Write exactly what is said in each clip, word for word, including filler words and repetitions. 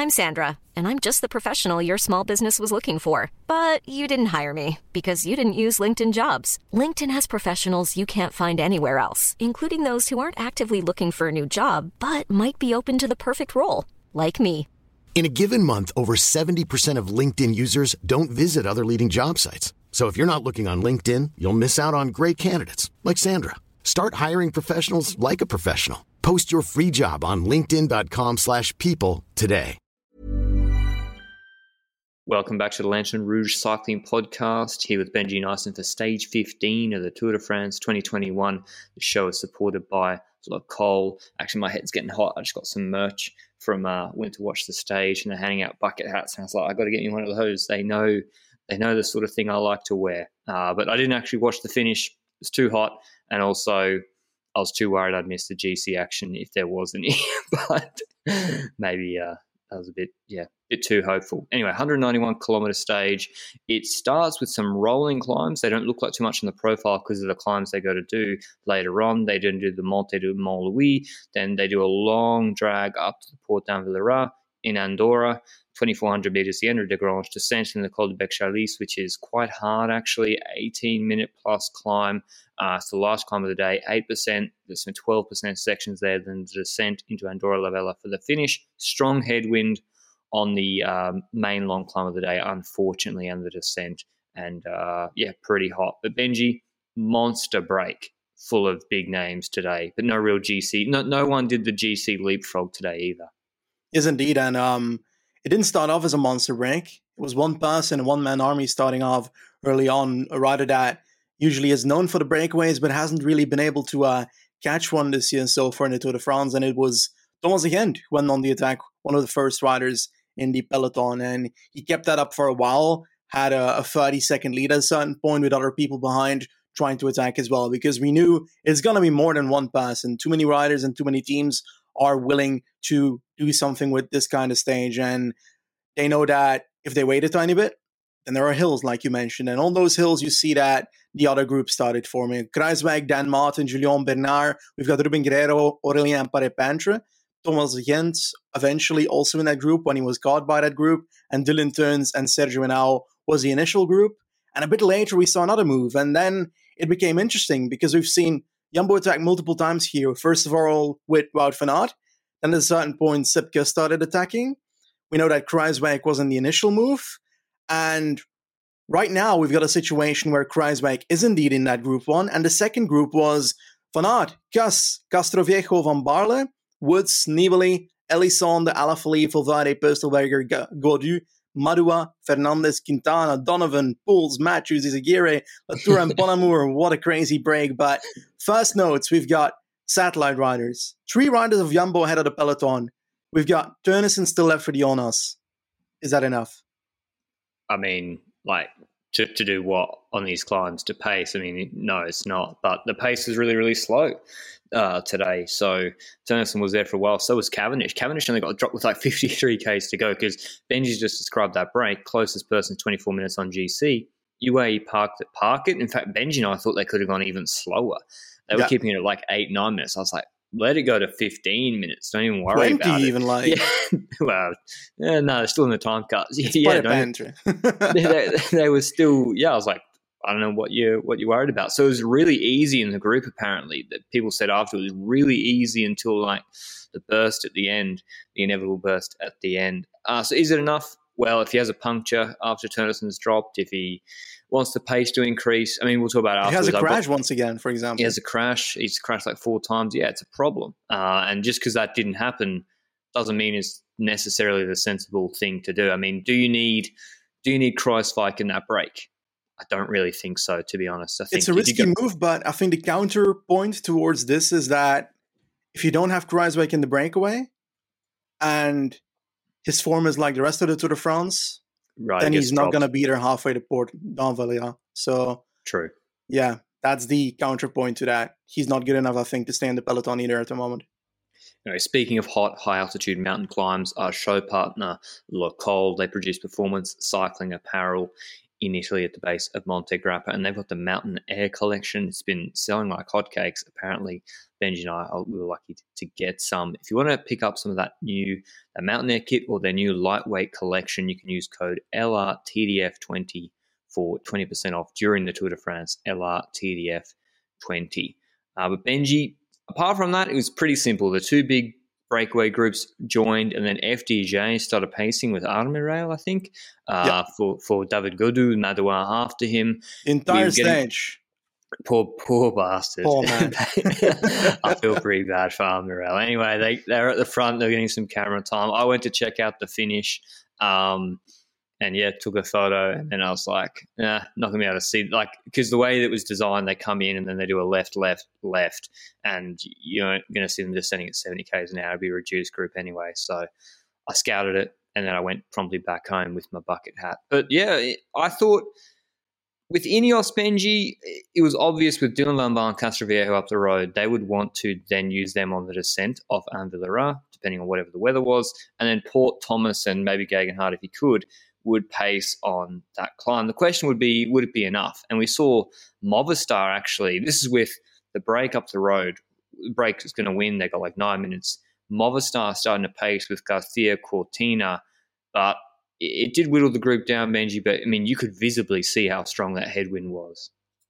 I'm Sandra, and I'm just the professional your small business was looking for. But you didn't hire me because you didn't use LinkedIn Jobs. LinkedIn has professionals you can't find anywhere else, including those who aren't actively looking for a new job, but might be open to the perfect role, like me. In a given month, over seventy percent of LinkedIn users don't visit other leading job sites. So if you're not looking on LinkedIn, you'll miss out on great candidates like Sandra. Start hiring professionals like a professional. Post your free job on linkedin.com slash people today. Welcome back to the Lanterne Rouge Cycling Podcast, here with Benji Naesen for Stage fifteen of the Tour de France twenty twenty-one. The show is supported by Le Col. Actually, my head's getting hot. I just got some merch from uh, went to watch the stage, and they're handing out bucket hats. And I was like, I got to get me one of those. They know they know the sort of thing I like to wear. Uh, but I didn't actually watch the finish. It's too hot, and also I was too worried I'd miss the G C action if there was any. But maybe uh, that was a bit, yeah, a bit too hopeful. Anyway, one hundred ninety-one kilometre stage. It starts with some rolling climbs. They don't look like too much on the profile because of the climbs they go to do later on. They didn't do the Monte du Mont Louis. Then they do a long drag up to the Port d'Envalira in Andorra, twenty-four hundred metres, the Endre de Grange descent in the Col de Bec Charlis, which is quite hard actually, eighteen minute plus climb. Uh, it's the last climb of the day, eight percent. There's some twelve percent sections there. Then the descent into Andorra la Vella for the finish. Strong headwind on the um, main long climb of the day, unfortunately, and the descent. And uh, yeah, pretty hot. But Benji, monster break full of big names today, but no real G C. No, no one did the G C leapfrog today either. Yes, indeed. And um, it didn't start off as a monster break. It was one person, a one-man army starting off early on, a rider that usually is known for the breakaways, but hasn't really been able to uh, catch one this year so far in the Tour de France. And it was Thomas Gent who went on the attack, one of the first riders in the peloton. And he kept that up for a while, had a, a thirty-second lead at a certain point with other people behind trying to attack as well, because we knew it's going to be more than one person. Too many riders and too many teams are willing to do something with this kind of stage. And they know that if they wait a tiny bit, then there are hills, like you mentioned. And on those hills, you see that the other group started forming. Kruijswijk, Dan Martin, Julian Bernard. We've got Ruben Guerrero, Aurélien Paré-Peintre. Thomas Gent eventually also in that group when he was caught by that group. And Dylan Teuns and Sergio Henao was the initial group. And a bit later, we saw another move. And then it became interesting because we've seen Jumbo attack multiple times here. First of all, with Wout van Aert. Then at a certain point, Sipke started attacking. We know that Kruijswijk was in the initial move. And right now, we've got a situation where Kruijswijk is indeed in that group one. And the second group was Van Aert, Kuss, Castroviejo, Van Baarle, Woods, Nibali, Elisson, Alaphilippe, Valverde, Pöstelberger, Gaudu, Madua, Fernandez, Quintana, Donovan, Pouls, Matthews, Izagirre, Latour, and Bonnamour. What a crazy break. But first notes, we've got satellite riders. Three riders of Jumbo ahead of the peloton. We've got Teunissen still left for the Jonas. Is that enough? I mean, like, to, to do what on these climbs? To pace? I mean, no, it's not. But the pace is really, really slow uh, today. So Teunissen was there for a while. So was Cavendish. Cavendish only got dropped with like fifty-three kays to go because Benji's just described that break. Closest person, twenty-four minutes on G C. U A E parked at Park it. In fact, Benji and I thought they could have gone even slower. They were yeah. keeping it at like eight, nine minutes. I was like, let it go to fifteen minutes. Don't even worry twenty about it. Even like. Yeah. Well, yeah, no, they're still in the time cuts. It's yeah, quite a banter. they, they, they were still, yeah, I was like, I don't know what you what you're worried about. So it was really easy in the group, apparently, that people said after it was really easy until like the burst at the end, the inevitable burst at the end. Uh, so is it enough? Well, if he has a puncture after Teunissen's dropped, if he wants the pace to increase, I mean, we'll talk about it afterwards. He has a crash once again, for example. He has a crash. He's crashed like four times. Yeah, it's a problem. Uh, and just because that didn't happen doesn't mean it's necessarily the sensible thing to do. I mean, do you need do you need Kruijswijk in that break? I don't really think so, to be honest. I think it's a risky go- move, but I think the counterpoint towards this is that if you don't have Kruijswijk in the breakaway and his form is like the rest of the Tour de France, right, then he's not going to be there halfway to Port d'Envalira. So, true. Yeah, that's the counterpoint to that. He's not good enough, I think, to stay in the peloton either at the moment. Anyway, speaking of hot, high-altitude mountain climbs, our show partner, Le Col, they produce performance cycling apparel in Italy at the base of Monte Grappa, and they've got the Mountain Air collection. It's been selling like hotcakes. Apparently, Benji and I we were lucky to get some. If you want to pick up some of that new that Mountain Air kit or their new lightweight collection, you can use code L R T D F twenty for twenty percent off during the Tour de France, L R T D F twenty. Uh, but Benji, apart from that, it was pretty simple. The two big breakaway groups joined, and then F D J started pacing with Armirail, I think, uh, yep. for, for David Gaudu, Nadouin after him. The entire we stage. Poor, poor bastard. Poor man. I feel pretty bad for Armirail. Anyway, they, they're at the front. They're getting some camera time. I went to check out the finish. Um, And yeah, took a photo, and then I was like, nah, not going to be able to see. Like, because the way it was designed, they come in and then they do a left, left, left, and you're going to see them descending at seventy kays an hour. It'd be a reduced group anyway. So I scouted it, and then I went promptly back home with my bucket hat. But yeah, I thought with Ineos, Benji, it was obvious with Dylan van Baarle and Castroviejo up the road, they would want to then use them on the descent off Anvillera, depending on whatever the weather was, and then Port Thomas and maybe Gegenhardt, if he could, would pace on that climb. The question would be, would it be enough? And we saw Movistar actually, this is with the break up the road, the break is going to win, they got like nine minutes. Movistar starting to pace with Garcia Cortina, but it, it did whittle the group down, Benji, but I mean, you could visibly see how strong that headwind was.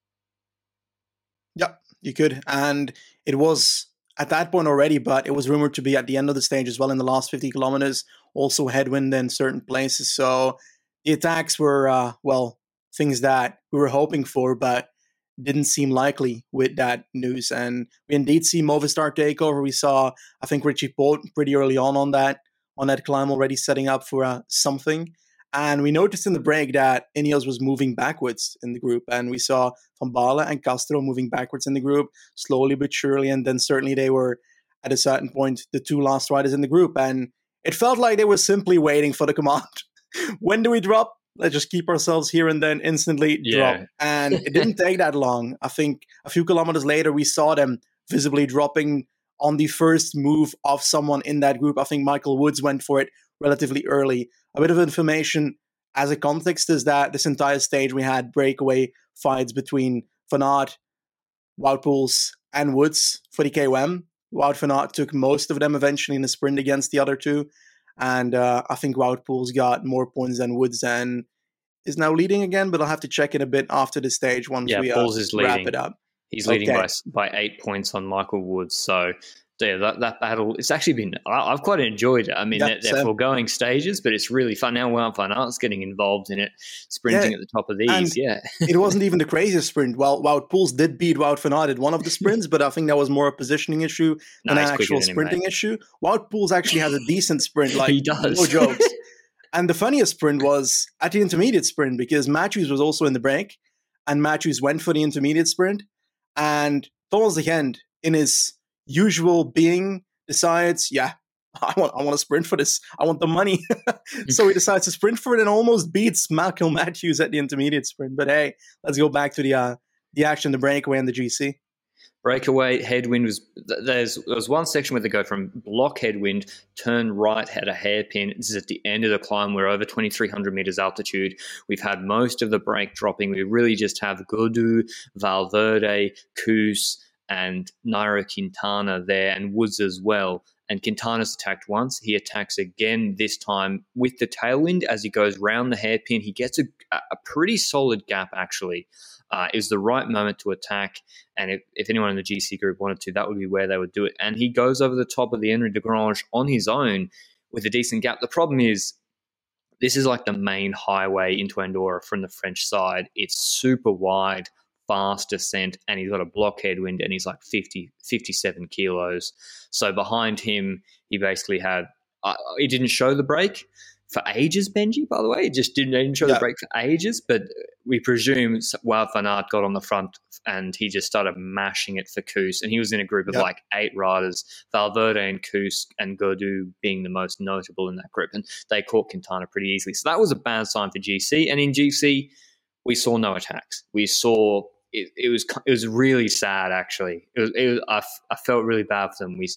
Yep, you could. And it was at that point already, but it was rumored to be at the end of the stage as well in the last fifty kilometers, also headwind in certain places. So the attacks were, uh, well, things that we were hoping for, but didn't seem likely with that news. And we indeed see Movistar take over. We saw, I think, Richie Porte pretty early on on that, on that climb already setting up for uh, something. And we noticed in the break that Ineos was moving backwards in the group. And we saw Van Baarle and Castro moving backwards in the group, slowly but surely. And then certainly they were, at a certain point, the two last riders in the group. And it felt like they were simply waiting for the command. When do we drop? Let's just keep ourselves here and then instantly yeah. drop. And it didn't take that long. I think a few kilometers later, we saw them visibly dropping on the first move of someone in that group. I think Michael Woods went for it relatively early. A bit of information as a context is that this entire stage we had breakaway fights between Van Aert, Wout Poels, and Woods for the K O M. Wout van Aert took most of them eventually in a sprint against the other two. And uh, I think Wout Poels got more points than Woods and is now leading again, but I'll have to check it a bit after the stage once yeah, we uh, is wrap leading. it up. He's leading okay. by by eight points on Michael Woods. So yeah, that, that battle, it's actually been, I, I've quite enjoyed it. I mean, yep, they're, they're foregoing stages, but it's really fun. Now Wout van Aert's getting involved in it, sprinting yeah, at the top of these. and Yeah. It wasn't even the craziest sprint. Well, Wout Poels did beat Wout van Aert at one of the sprints, but I think that was more a positioning issue than no, an actual than sprinting him, issue. Wout Poels actually has a decent sprint, like he does. No jokes. And the funniest sprint was at the intermediate sprint because Matthews was also in the break, and Matthews went for the intermediate sprint, and Thomas de Gendt, in his usual being, decides, yeah, I want I want to sprint for this. I want the money. So he decides to sprint for it and almost beats Malcolm Matthews at the intermediate sprint. But hey, let's go back to the uh, the action, the breakaway and the G C. Breakaway headwind was there's there was one section where they go from block headwind, turn right at a hairpin. This is at the end of the climb. We're over twenty-three hundred meters altitude. We've had most of the break dropping. We really just have Gaudu, Valverde, Kuss, and Nairo Quintana there, and Woods as well. And Quintana's attacked once. He attacks again, this time with the tailwind as he goes round the hairpin. He gets a, a pretty solid gap, actually. Uh, it was the right moment to attack. And if, if anyone in the G C group wanted to, that would be where they would do it. And he goes over the top of the Henri de Grange on his own with a decent gap. The problem is, this is like the main highway into Andorra from the French side. It's super wide, fast descent, and he's got a block headwind, and he's like fifty, fifty-seven kilos. So behind him, he basically had, uh, he didn't show the brake for ages, Benji, by the way. It just didn't, didn't show yeah. the brake for ages, but we presume Wout van Aert got on the front and he just started mashing it for Kuss, and he was in a group of yeah. like eight riders, Valverde and Kuss and Gaudu being the most notable in that group, and they caught Quintana pretty easily. So that was a bad sign for G C, and in G C, we saw no attacks. We saw It, it was it was really sad, actually. It was, it was I, I felt really bad for them. We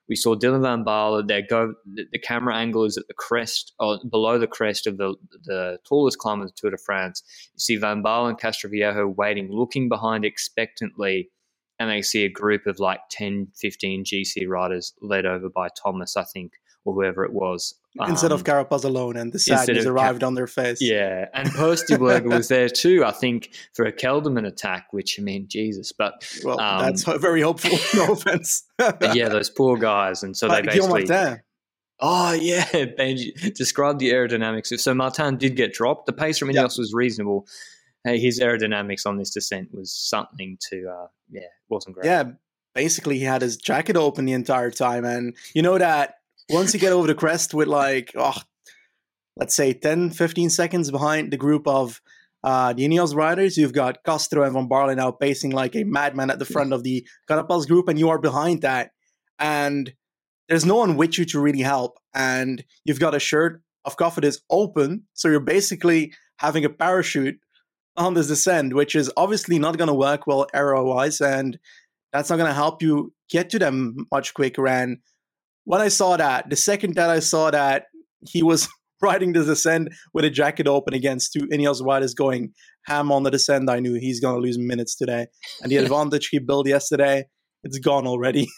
We saw Dylan van Baarle. They go. The, the camera angle is at the crest, or below the crest of the the tallest climb of the Tour de France. You see Van Baarle and Castroviejo waiting, looking behind expectantly, and they see a group of like ten, fifteen G C riders led over by Thomas, I think, or whoever it was. Instead um, of Carapaz alone, and the sadness arrived Ca- on their face. Yeah, and Purstieberger was there too, I think, for a Kelderman attack, which, I mean, Jesus. But Well, um, that's very hopeful. No offense. yeah, those poor guys. And so but they basically... Martin. Oh, yeah, Benji. Describe the aerodynamics. So Martin did get dropped. The pace from Ineos yep. was reasonable. Hey, his aerodynamics on this descent was something to, uh, yeah, it wasn't great. Yeah, basically he had his jacket open the entire time. And you know that once you get over the crest with like, oh, let's say ten, fifteen seconds behind the group of uh, the Ineos riders, you've got Castro and Van Baarle now pacing like a madman at the front of the Carapaz group, and you are behind that. And there's no one with you to really help. And you've got a shirt of Cofidis open, so you're basically having a parachute on this descent, which is obviously not going to work well aero-wise, and that's not going to help you get to them much quicker. And when I saw that, the second that I saw that he was riding the descent with a jacket open against two Ineos riders going ham on the descent, I knew he's going to lose minutes today. And the advantage he built yesterday, it's gone already.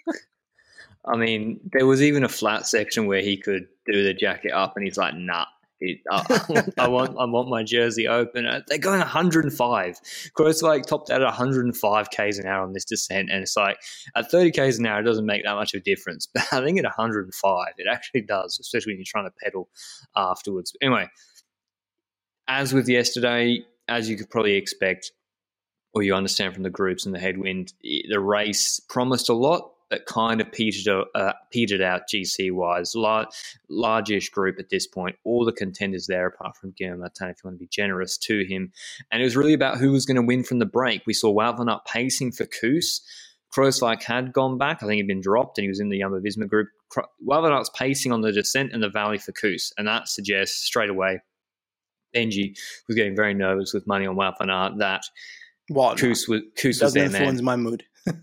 I mean, there was even a flat section where he could do the jacket up, and he's like, nah. It, uh, I want I want my jersey open. They're going one hundred five. Kruijswijk topped out at one hundred five kays an hour on this descent, and it's like at thirty kays an hour, it doesn't make that much of a difference. But I think at one hundred five, it actually does, especially when you're trying to pedal afterwards. Anyway, as with yesterday, as you could probably expect, or you understand from the groups and the headwind, the race promised a lot, but kind of petered, uh, petered out G C-wise. Lar- largish group at this point. All the contenders there, apart from Guillaume Martin, if you want to be generous to him. And it was really about who was going to win from the break. We saw Wout van Aert pacing for Kuss. Kruijswijk had gone back. I think he'd been dropped, and he was in the Jumbo-Visma group. Wout van Aert's pacing on the descent and the valley for Kuss. And that suggests straight away, Benji was getting very nervous with money on Wout van Aert that what? Kuss was, Kuss was doesn't their influence man. my mood.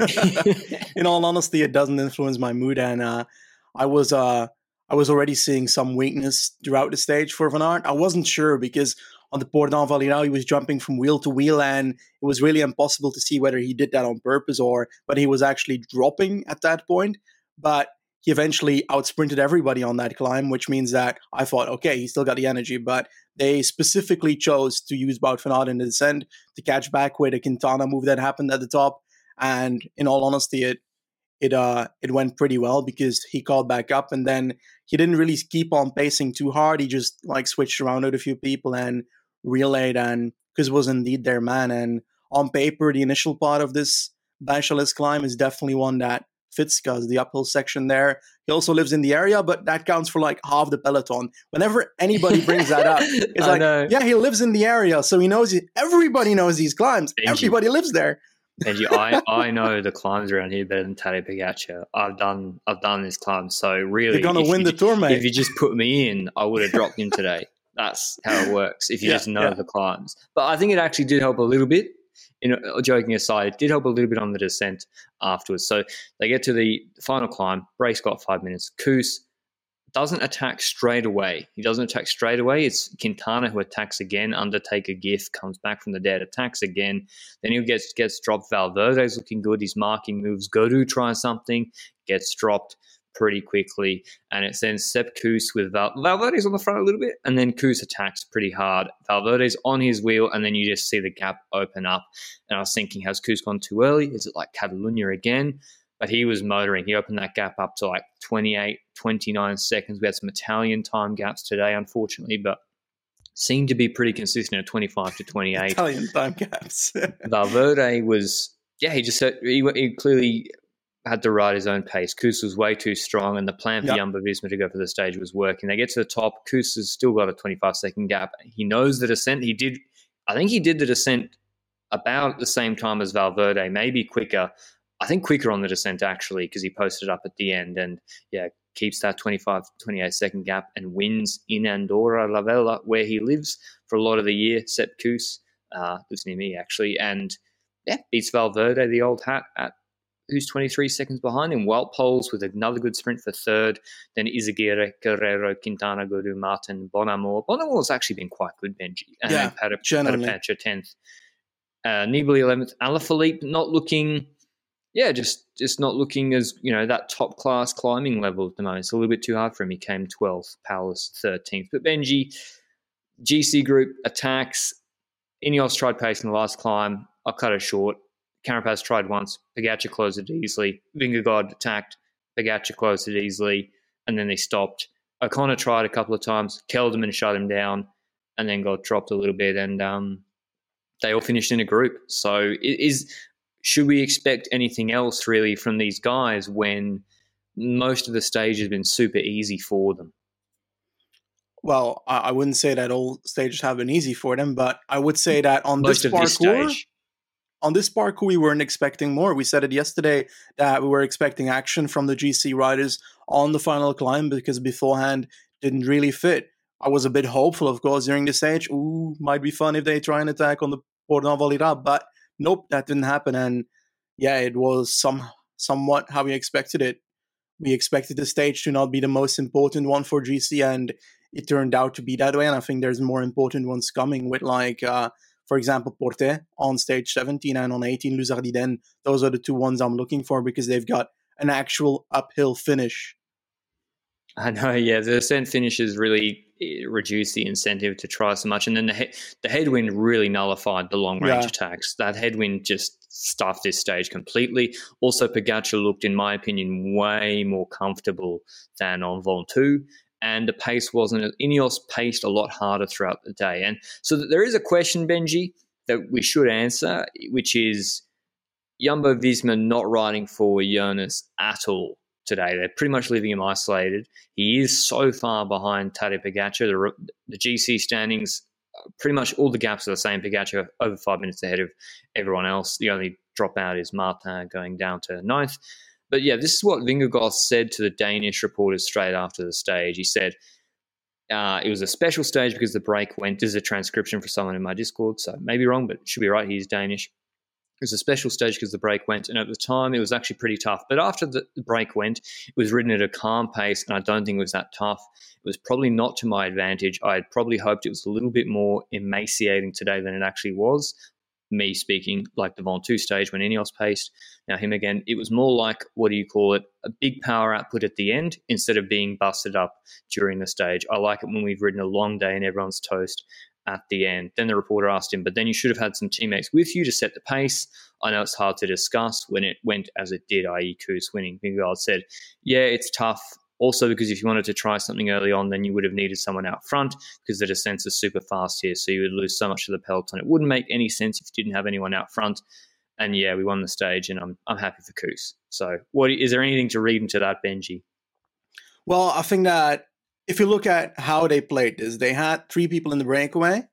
In all honesty, it doesn't influence my mood, and uh, I was uh, I was already seeing some weakness throughout the stage for Van Aert. I wasn't sure because on the Port d'Envalira he was jumping from wheel to wheel, and it was really impossible to see whether he did that on purpose or whether he was actually dropping at that point. But he eventually outsprinted everybody on that climb, which means that I thought, okay, he still got the energy, but they specifically chose to use Wout van Aert in the descent to catch back with a Quintana move that happened at the top. And in all honesty, it it uh it went pretty well because he caught back up, and then he didn't really keep on pacing too hard. He just like switched around with a few people and relayed, and Kuss was indeed their man. And on paper, the initial part of this Bachalis climb is definitely one that fits Kuss, the uphill section there. He also lives in the area, but that counts for like half the peloton. Whenever anybody brings that up, it's like, know. yeah, he lives in the area, so he knows it. Everybody knows these climbs. Benji. Everybody lives there. Benji, I, I know the climbs around here better than Tadej Pogacar. I've done I've done this climb, so really, you're gonna win the tour, mate. If you just put me in, I would have dropped him today. That's how it works. If you yeah, just know yeah. the climbs, but I think it actually did help a little bit. You know, joking aside, it did help a little bit on the descent afterwards. So they get to the final climb. Brace got five minutes. Kuss doesn't attack straight away. He doesn't attack straight away. It's Quintana who attacks again. Undertaker Giff comes back from the dead, attacks again. Then he gets gets dropped. Valverde's looking good. He's marking moves. Godou tries something, gets dropped pretty quickly. And it sends Sepp Kuss with Val- Valverde's on the front a little bit, and then Kuss attacks pretty hard. Valverde's on his wheel, and then you just see the gap open up. And I was thinking, has Kuss gone too early? Is it like Catalunya again? But he was motoring. He opened that gap up to like twenty-eight, twenty-nine seconds. We had some Italian time gaps today, unfortunately, but seemed to be pretty consistent at twenty-five to twenty-eight. Italian time gaps. Valverde was, yeah, he just said, he, he clearly had to ride his own pace. Kuss was way too strong, and the plan for yep. Jumbo-Visma to go for the stage was working. They get to the top. Kuss has still got a twenty-five second gap. He knows the descent. He did, I think he did the descent about the same time as Valverde, maybe quicker. I think quicker on the descent, actually, because he posted up at the end and, yeah, keeps that twenty-five, twenty-eight second gap and wins in Andorra la Vella, where he lives for a lot of the year. Sepp Kuss uh, lives near me, actually, and, yeah, beats Valverde, the old hat, at who's twenty-three seconds behind him. Wout Poels with another good sprint for third. Then Izagirre, Guerrero, Quintana, Guru, Martin, Bonamore. Bonamore's actually been quite good, Benji. And yeah, then generally. Pogačar tenth. Uh, Nibali eleventh. Alaphilippe not looking, yeah, just just not looking as, you know, that top class climbing level at the moment. It's a little bit too hard for him. He came twelfth, Powell's thirteenth. But Benji, G C Group attacks. Ineos tried pacing the last climb. I'll cut it short. Carapaz tried once. Pogačar closed it easily. Vingegaard attacked. Pogačar closed it easily. And then they stopped. O'Connor tried a couple of times. Kelderman shut him down and then got dropped a little bit. And um, they all finished in a group. So is should we expect anything else really from these guys when most of the stage has been super easy for them? Well, I wouldn't say that all stages have been easy for them, but I would say that on most this of parkour, this stage. on this parkour, we weren't expecting more. We said it yesterday that we were expecting action from the G C riders on the final climb because beforehand didn't really fit. I was a bit hopeful, of course, during the stage. Ooh, might be fun if they try and attack on the Pordenone Valira, but nope, that didn't happen. And yeah, it was some somewhat how we expected it. We expected the stage to not be the most important one for G C, and it turned out to be that way. And I think there's more important ones coming with, like, uh, for example, Portet on stage seventeen and on eighteen, Luzardiden. Those are the two ones I'm looking for because they've got an actual uphill finish. I know, yeah. The ascent finishes really reduce the incentive to try so much. And then the he- the headwind really nullified the long-range Yeah. attacks. That headwind just stuffed this stage completely. Also, Pogačar looked, in my opinion, way more comfortable than on Ventoux. And the pace wasn't, Ineos paced a lot harder throughout the day. And so there is a question, Benji, that we should answer, which is Jumbo-Visma not riding for Jonas at all today. They're pretty much leaving him isolated. He is so far behind Tadej Pogačar. The, the G C standings, pretty much all the gaps are the same. Pogačar over five minutes ahead of everyone else. The only dropout is Martin going down to ninth. But yeah, this is what Vingegaard said to the Danish reporters straight after the stage. He said, uh, it was a special stage because the break went. This is a transcription for someone in my Discord, so maybe wrong, but it should be right. He's Danish. It was a special stage because the break went, and at the time it was actually pretty tough. But after the break went, it was ridden at a calm pace, and I don't think it was that tough. It was probably not to my advantage. I had probably hoped it was a little bit more emaciating today than it actually was. Me speaking, like the Ventoux stage when Ineos paced. Now him again, it was more like, what do you call it, a big power output at the end instead of being busted up during the stage. I like it when we've ridden a long day and everyone's toast at the end. Then the reporter asked him, but then you should have had some teammates with you to set the pace. I know it's hard to discuss when it went as it did, that is. Kuss winning. Vingegaard said, yeah, it's tough. Also, because if you wanted to try something early on, then you would have needed someone out front because the descents are super fast here. So you would lose so much of the peloton. It wouldn't make any sense if you didn't have anyone out front. And yeah, we won the stage, and I'm I'm happy for Kuss. So, what is there anything to read into that, Benji? Well, I think that if you look at how they played this, they had three people in the breakaway.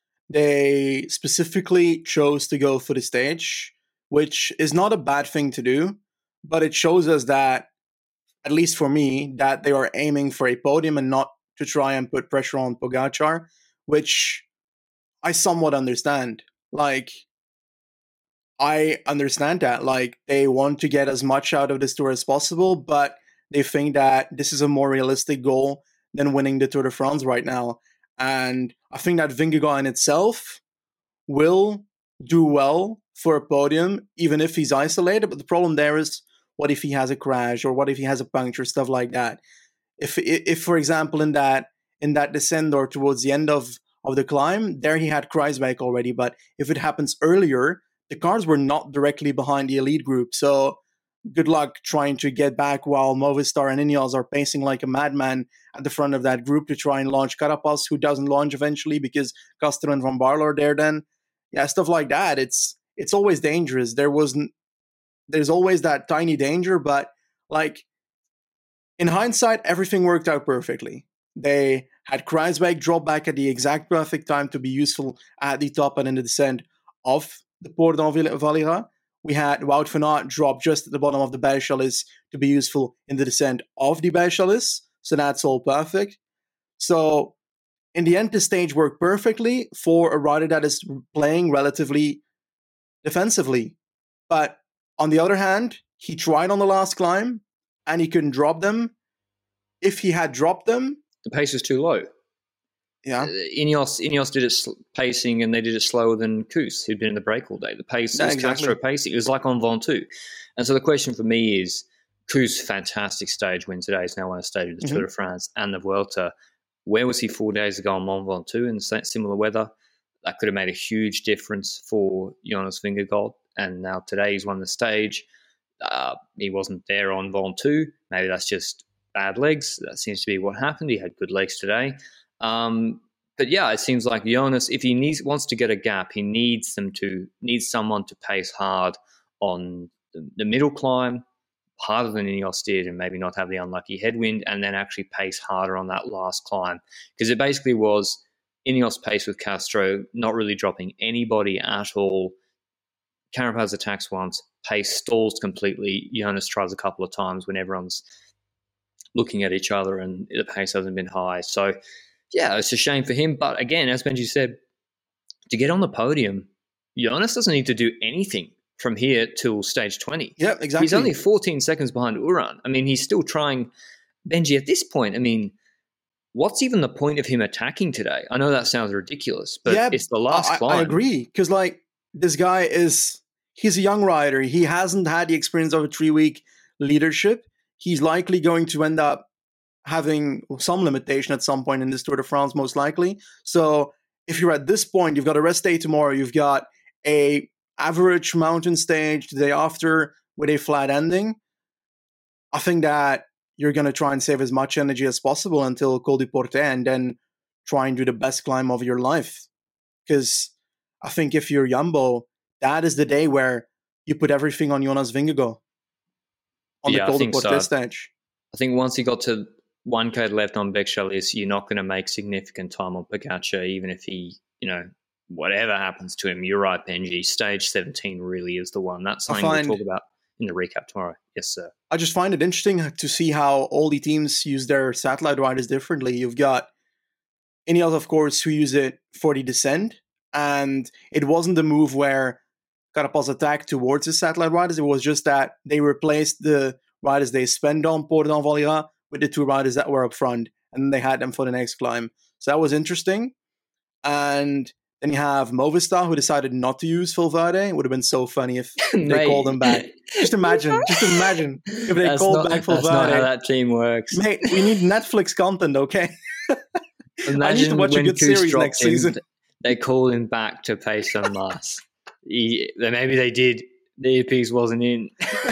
They specifically chose to go for the stage, which is not a bad thing to do, but it shows us that, at least for me, that they are aiming for a podium and not to try and put pressure on Pogačar, which I somewhat understand. Like, I understand that. Like, they want to get as much out of this tour as possible, but they think that this is a more realistic goal than winning the Tour de France right now. And I think that Vingegaard in itself will do well for a podium, even if he's isolated. But the problem there is, what if he has a crash, or what if he has a puncture, stuff like that? If, if for example, in that in that descent or towards the end of, of the climb, there he had Kruijswijk already. But if it happens earlier, the cars were not directly behind the elite group. So good luck trying to get back while Movistar and Ineos are pacing like a madman at the front of that group to try and launch Carapaz, who doesn't launch eventually because Custer and Van Baarle are there then. Yeah, stuff like that. It's it's always dangerous. There wasn't There's always that tiny danger, but like in hindsight, everything worked out perfectly. They had Kruijswijk drop back at the exact perfect time to be useful at the top and in the descent of the Pordenone Valira. We had Wout van Aert drop just at the bottom of the Bergchalice to be useful in the descent of the Bergchalice. So that's all perfect. So in the end, the stage worked perfectly for a rider that is playing relatively defensively. But on the other hand, he tried on the last climb and he couldn't drop them. If he had dropped them, the pace was too low. Yeah, uh, Ineos Ineos did it sl- pacing, and they did it slower than Koos, who'd been in the break all day. The pace yeah, was exactly. Castro pacing. It was like on Ventoux. And so the question for me is, Koos' fantastic stage win today. He's now won a stage of the mm-hmm. Tour de France and the Vuelta. Where was he four days ago on Mont Ventoux in similar weather? That could have made a huge difference for Jonas Vingegaard. And now today he's won the stage. Uh, he wasn't there on Ventoux. Maybe that's just bad legs. That seems to be what happened. He had good legs today. Um, but yeah, it seems like Jonas, if he needs wants to get a gap, he needs them to needs someone to pace hard on the, the middle climb, harder than Ineos did, and maybe not have the unlucky headwind, and then actually pace harder on that last climb. Because it basically was Ineos pace with Castro, not really dropping anybody at all. Carapaz attacks once, pace stalls completely. Jonas tries a couple of times when everyone's looking at each other and the pace hasn't been high. So, yeah, it's a shame for him. But again, as Benji said, to get on the podium, Jonas doesn't need to do anything from here till stage twenty. Yeah, exactly. He's only fourteen seconds behind Uran. I mean, he's still trying. Benji, at this point, I mean, what's even the point of him attacking today? I know that sounds ridiculous, but yeah, it's the last I, climb. I agree, because, like, this guy is, he's a young rider. He hasn't had the experience of a three-week leadership. He's likely going to end up having some limitation at some point in this Tour de France, most likely. So if you're at this point, you've got a rest day tomorrow, you've got a average mountain stage the day after with a flat ending. I think that you're going to try and save as much energy as possible until Col du Portet, and then try and do the best climb of your life. Because I think if you're Jumbo, that is the day where you put everything on Jonas Vingegaard on yeah, the Col du Portet so. stage. I think once he got to one K left on Becchalis, you're not going to make significant time on Pogacar, even if he, you know, whatever happens to him. You're right, Benji. Stage seventeen really is the one. That's something find, we'll talk about in the recap tomorrow. Yes, sir. I just find it interesting to see how all the teams use their satellite riders differently. You've got Ineos, of course, who use it for the descent, and it wasn't a move where Carapaz attacked towards his satellite riders. It was just that they replaced the riders they spent on Port d'Envalira with the two riders that were up front, and then they had them for the next climb. So that was interesting. And then you have Movistar, who decided not to use Valverde. It would have been so funny if they called him back. Just imagine, just imagine if they that's called not, back Valverde. That's not how that team works. Mate, we need Netflix content, okay? Imagine I need to watch a good Koos series next him, season. They called him back to pace on Mars. he, maybe they did. The earpiece wasn't in.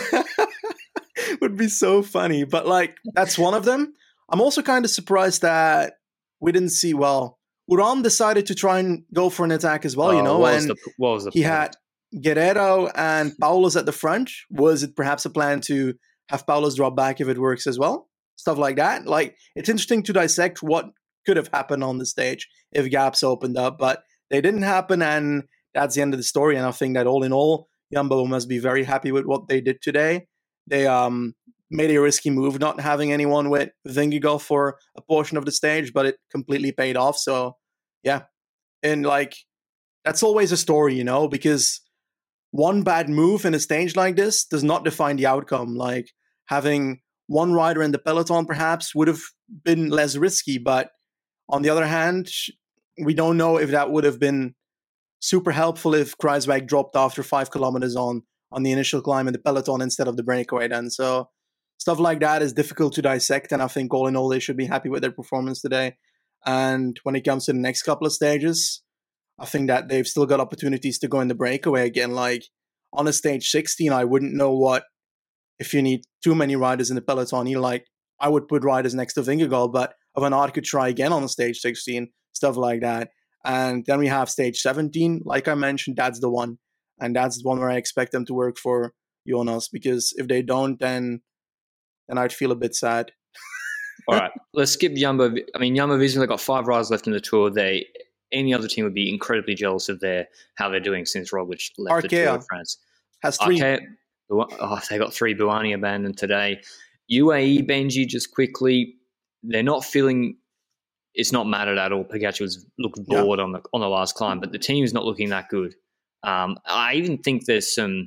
Would be so funny. But, like, that's one of them. I'm also kind of surprised that we didn't see, well, Uran decided to try and go for an attack as well, oh, you know, what and was the, what was the he point? had Guerrero and Paulos at the front. Was it perhaps a plan to have Paulos drop back if it works as well? Stuff like that. Like, it's interesting to dissect what could have happened on the stage if gaps opened up, but they didn't happen, and that's the end of the story. And I think that all in all, Jumbo must be very happy with what they did today. They um made a risky move not having anyone with Vingegaard for a portion of the stage, but it completely paid off. So, yeah. And, like, that's always a story, you know, because one bad move in a stage like this does not define the outcome. Like, having one rider in the peloton perhaps would have been less risky, but on the other hand, we don't know if that would have been super helpful if Kruijswijk dropped after five kilometers on on the initial climb in the peloton instead of the breakaway then. So stuff like that is difficult to dissect, and I think all in all they should be happy with their performance today. And when it comes to the next couple of stages, I think that they've still got opportunities to go in the breakaway again. Like, on a stage sixteen, I wouldn't know what, if you need too many riders in the peloton, you like, I would put riders next to Vingegaard, but Van Aert could try again on a stage sixteen, stuff like that. And then we have stage seventeen, like I mentioned, that's the one. And that's the one where I expect them to work for Jonas, because if they don't, then then I'd feel a bit sad. All right, let's skip Jumbo. I mean, Jumbo Visma, they've got five riders left in the Tour. They any other team would be incredibly jealous of their how they're doing since Roglic left Arkea the Tour de France. Has three. Arkea, oh, they got three. Buani abandoned today. U A E, Benji, just quickly, they're not feeling. It's not mattered at all. Pogacar was looked bored yeah. on the on the last climb, but the team is not looking that good. Um, I even think there's some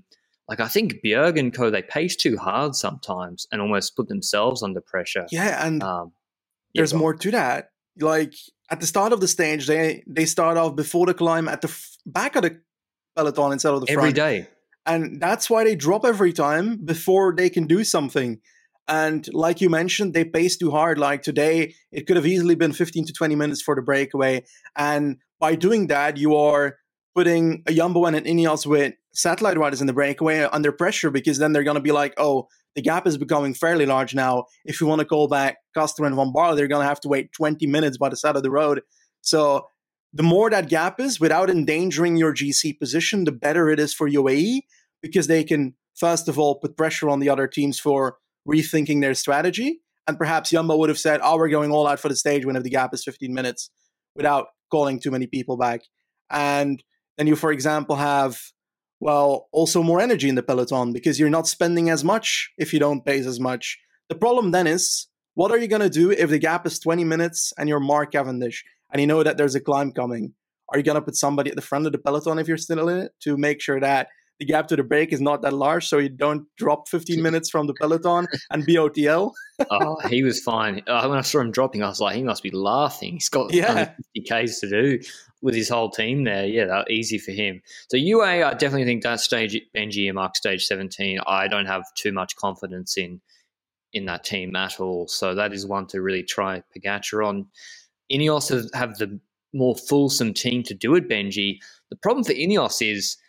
like I think Bjerg and co, they pace too hard sometimes and almost put themselves under pressure. Yeah, and um, yeah, there's more to that. Like at the start of the stage, they they start off before the climb at the f- back of the peloton instead of the every front. day. And that's why they drop every time before they can do something. And like you mentioned, they pace too hard. Like today, it could have easily been fifteen to twenty minutes for the breakaway. And by doing that, you are putting a Jumbo and an Ineos with satellite riders in the breakaway under pressure, because then they're going to be like, oh, the gap is becoming fairly large now. If you want to call back Custer and Van Baarle, they're going to have to wait twenty minutes by the side of the road. So the more that gap is, without endangering your G C position, the better it is for U A E, because they can, first of all, put pressure on the other teams for rethinking their strategy. And perhaps Jumbo would have said, oh, we're going all out for the stage win if the gap is fifteen minutes, without calling too many people back. And then you, for example, have, well, also more energy in the peloton, because you're not spending as much if you don't pace as much. The problem then is, what are you going to do if the gap is twenty minutes and you're Mark Cavendish and you know that there's a climb coming? Are you going to put somebody at the front of the peloton if you're still in it to make sure that the gap to the break is not that large, so you don't drop fifteen minutes from the peloton and be O T L? Oh, he was fine. Uh, when I saw him dropping, I was like, he must be laughing. He's got yeah. fifty Ks to do with his whole team there. Yeah, that easy for him. So U A E, I definitely think that stage, Benji and Mark, stage seventeen, I don't have too much confidence in in that team at all. So that is one to really try Pogačar on. Ineos have, have the more fulsome team to do it, Benji. The problem for Ineos is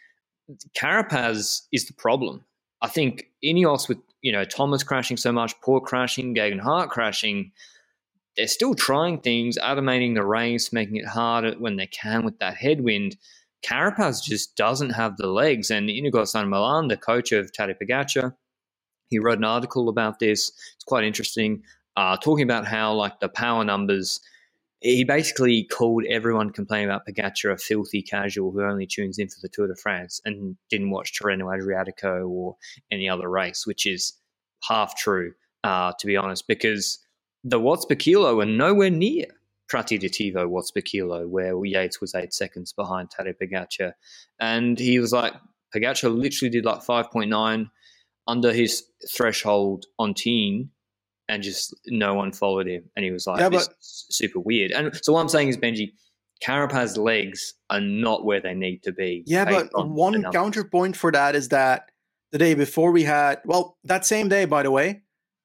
Carapaz is the problem. I think Ineos with, you know, Thomas crashing so much, Port crashing, Geoghegan Hart crashing, they're still trying things, automating the race, making it harder when they can with that headwind. Carapaz just doesn't have the legs. And Inigo San Milan, the coach of Tadej Pogačar, he wrote an article about this. It's quite interesting, uh, talking about how, like, the power numbers, he basically called everyone complaining about Pogačar a filthy casual who only tunes in for the Tour de France and didn't watch Tirreno Adriatico or any other race, which is half true, uh, to be honest, because the watts per kilo are nowhere near Prati Dietivo watts per kilo, where Yates was eight seconds behind Tadej Pogačar. And he was like, Pogačar literally did like five point nine under his threshold on Teen, and just no one followed him. And he was like, yeah, this but, is super weird. And so what I'm saying is, Benji, Carapaz's legs are not where they need to be. Yeah, but one counterpoint for that is that the day before we had, well, that same day, by the way,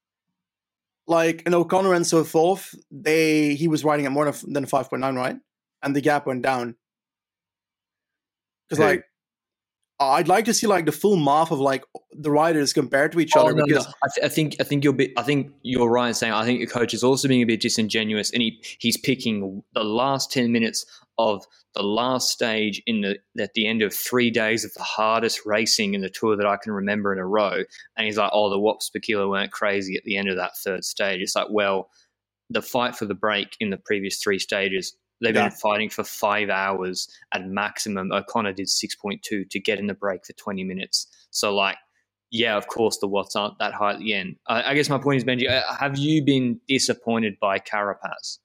like in O'Connor and so forth, they he was riding at more than five point nine, right? And the gap went down. Because like, I'd like to see like the full math of like the riders compared to each oh, other. No, because no. I, th- I think I think you're bit, I think you're right in saying I think your coach is also being a bit disingenuous, and he he's picking the last ten minutes of the last stage in the at the end of three days of the hardest racing in the Tour that I can remember in a row, and he's like, oh, the watts per kilo weren't crazy at the end of that third stage. It's like, well, the fight for the break in the previous three stages, they've yeah. been fighting for five hours at maximum. O'Connor did six point two to get in the break for twenty minutes. So, like, yeah, of course the watts aren't that high at the end. Uh, I guess my point is, Benji, have you been disappointed by Carapaz?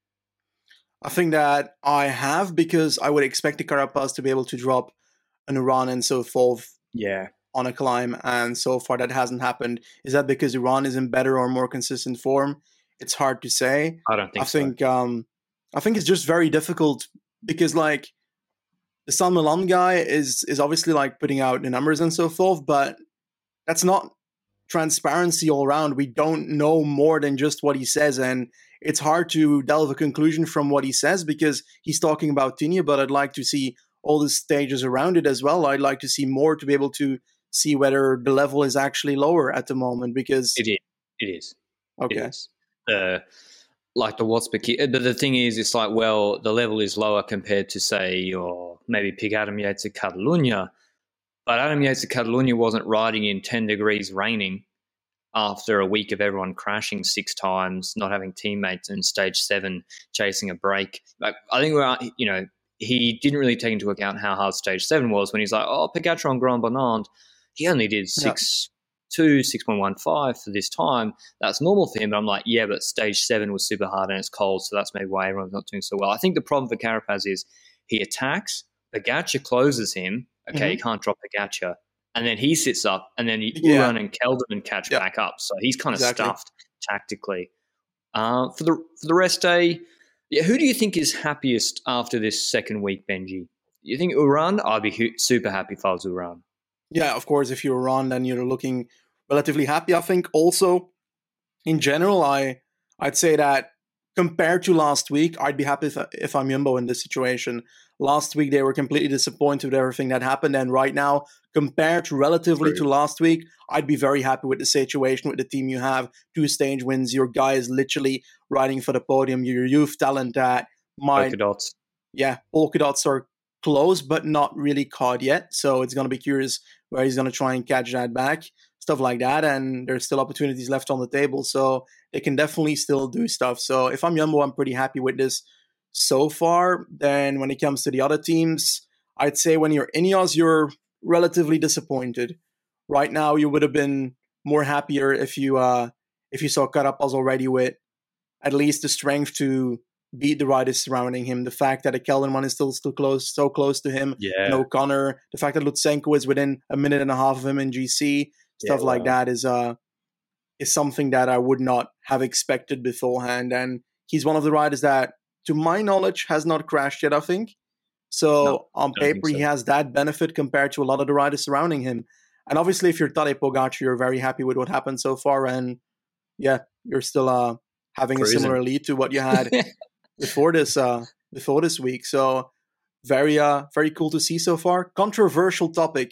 I think that I have, because I would expect the Carapaz to be able to drop an Uran and so forth yeah. on a climb, and so far that hasn't happened. Is that because Uran is in better or more consistent form? It's hard to say. I don't think I so. think, um, I think it's just very difficult because, like, the San Milan guy is is obviously, like, putting out the numbers and so forth, but that's not transparency all around. We don't know more than just what he says, and it's hard to delve a conclusion from what he says because he's talking about Tignes, but I'd like to see all the stages around it as well. I'd like to see more to be able to see whether the level is actually lower at the moment, because... It is. It is. Okay. It is. Uh, like the watts per kilo. But the thing is, it's like, well, the level is lower compared to, say, or maybe pick Adam Yates at Catalunya. But Adam Yates at Catalunya wasn't riding in ten degrees raining after a week of everyone crashing six times, not having teammates in stage seven, chasing a break. Like, I think, we're, you know, he didn't really take into account how hard stage seven was when he's like, oh, Pogačar on Grand Bonnand, he only did six two, six point one five for this time. That's normal for him. But I'm like, yeah, but stage seven was super hard and it's cold, so that's maybe why everyone's not doing so well. I think the problem for Carapaz is he attacks, Pogačar closes him. Okay, mm-hmm. He can't drop Pogačar. and then he sits up, and then Yeah. Uran and Kelderman catch Yeah. back up. So he's kind of Exactly. stuffed tactically. Uh, for the for the rest day, yeah, who do you think is happiest after this second week, Benji? You think Uran? I'd be hu- super happy if I was Uran. Yeah, of course, if you're Ron, then you're looking relatively happy. I think also, in general, I, I'd say that compared to last week, I'd be happy if, if I'm Jumbo in this situation. Last week, they were completely disappointed with everything that happened. And right now, compared to relatively True. to last week, I'd be very happy with the situation, with the team you have. Two stage wins, your guy is literally riding for the podium. Your youth talent that might... Polka dots. Yeah, polka dots are close, but not really caught yet. So it's going to be curious where he's going to try and catch that back, stuff like that. And there's still opportunities left on the table. So they can definitely still do stuff. So if I'm Jumbo, I'm pretty happy with this so far. Then when it comes to the other teams, I'd say when you're Ineos, you're relatively disappointed. Right now, you would have been more happier if you uh, if you saw Carapaz already with at least the strength to beat the riders surrounding him. The fact that a Kelderman is still still close, so close to him, Yeah. and O'Connor. The fact that Lutsenko is within a minute and a half of him in G C, stuff Yeah, like wow. that is uh is something that I would not have expected beforehand. And he's one of the riders that, to my knowledge, has not crashed yet, I think. So No, on don't think paper, he so. has that benefit compared to a lot of the riders surrounding him. And obviously, if you're Tadej Pogacar, you're very happy with what happened so far. And yeah, you're still uh, having Cruising. a similar lead to what you had before this uh, before this week. So very uh, very cool to see so far. Controversial topic.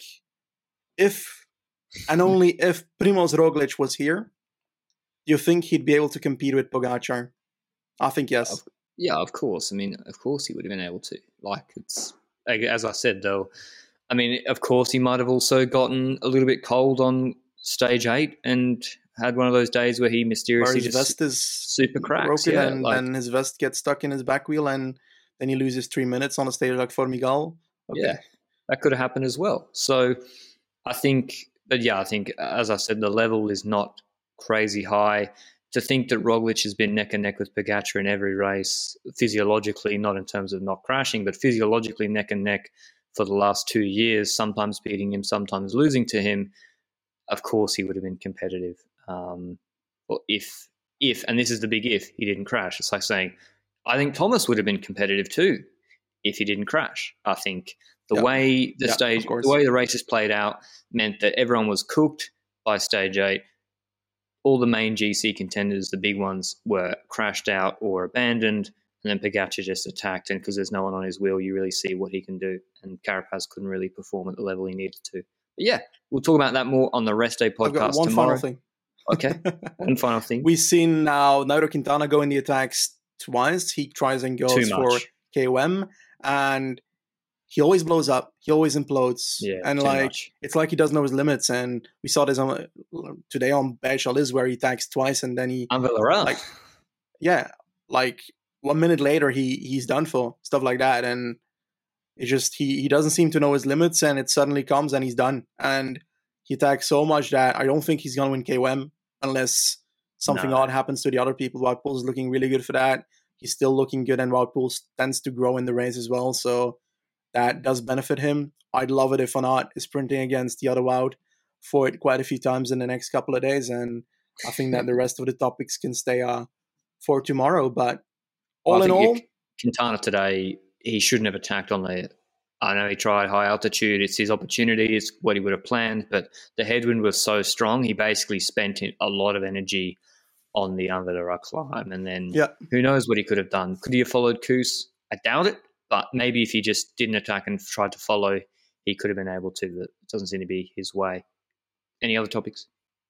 If and only if Primoz Roglic was here, do you think he'd be able to compete with Pogacar? I think yes. Yeah, of course. I mean, of course he would have been able to. Like, it's, like, as I said, though, I mean, of course he might have also gotten a little bit cold on stage eight and had one of those days where he Where mysteriously his just vest is super cracks. broken Yeah, and like, then his vest gets stuck in his back wheel and then he loses three minutes on a stage like Formigal. Okay. yeah, that could have happened as well. So I think, but yeah, I think, as I said, the level is not crazy high. To think that Roglic has been neck and neck with Pogacar in every race, physiologically, not in terms of not crashing, but physiologically neck and neck for the last two years, sometimes beating him, sometimes losing to him, of course he would have been competitive. Um, or if, if, and this is the big if, he didn't crash. It's like saying, I think Thomas would have been competitive too if he didn't crash. I think the Yeah. way the Yeah, stage, of course. the way the races played out meant that everyone was cooked by stage eight. All the main G C contenders, the big ones, were crashed out or abandoned, and then Pogacar just attacked. And because there's no one on his wheel, you really see what he can do. And Carapaz couldn't really perform at the level he needed to. But yeah, we'll talk about that more on the Rest Day podcast I've got one tomorrow. final thing. Okay, one final thing. We've seen now Nairo Quintana go in the attacks twice. He tries and goes Too for much. K O M, and he always blows up. He always implodes. Yeah, and too like much. it's like he doesn't know his limits. And we saw this on today on Bechaliz where he attacks twice and then he And Valera. like yeah, like one minute later he he's done for stuff like that. And it just he he doesn't seem to know his limits, and it suddenly comes and he's done. And he attacks so much that I don't think he's gonna win K O M unless something No. odd happens to the other people. Wout Poels is looking really good for that. He's still looking good, and Wout Poels tends to grow in the race as well, so that does benefit him. I'd love it if Van Aert is sprinting against the other Wout for it quite a few times in the next couple of days, and I think that the rest of the topics can stay uh, for tomorrow. But all Well, I in think all, you- Quintana today, he shouldn't have attacked on the. I know he tried high altitude. It's his opportunity. It's what he would have planned. But the headwind was so strong, he basically spent a lot of energy on the Anvadora climb. And then yeah, who knows what he could have done. Could he have followed Kuss? I doubt it. But maybe if he just didn't attack and tried to follow, he could have been able to. But it doesn't seem to be his way. Any other topics?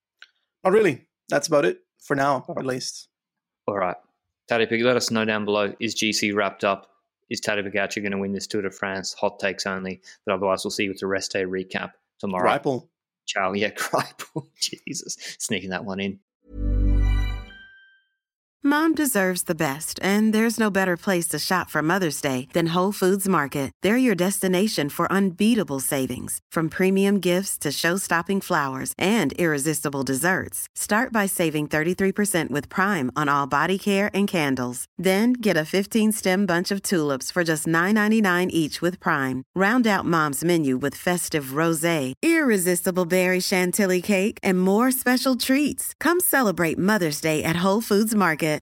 not really. That's about it for now, at least. All right. Tadej, let us know down below. Is G C wrapped up? Is Tadej Pogacar going to win this Tour de France? Hot takes only. But otherwise, we'll see you with the rest day recap tomorrow. Greipel. Ciao. Yeah, Greipel. Jesus. Sneaking that one in. Mom deserves the best, and there's no better place to shop for Mother's Day than Whole Foods Market. They're your destination for unbeatable savings, from premium gifts to show-stopping flowers and irresistible desserts. Start by saving thirty-three percent with Prime on all body care and candles. Then get a fifteen-stem bunch of tulips for just nine ninety-nine each with Prime. Round out Mom's menu with festive rosé, irresistible berry chantilly cake, and more special treats. Come celebrate Mother's Day at Whole Foods Market.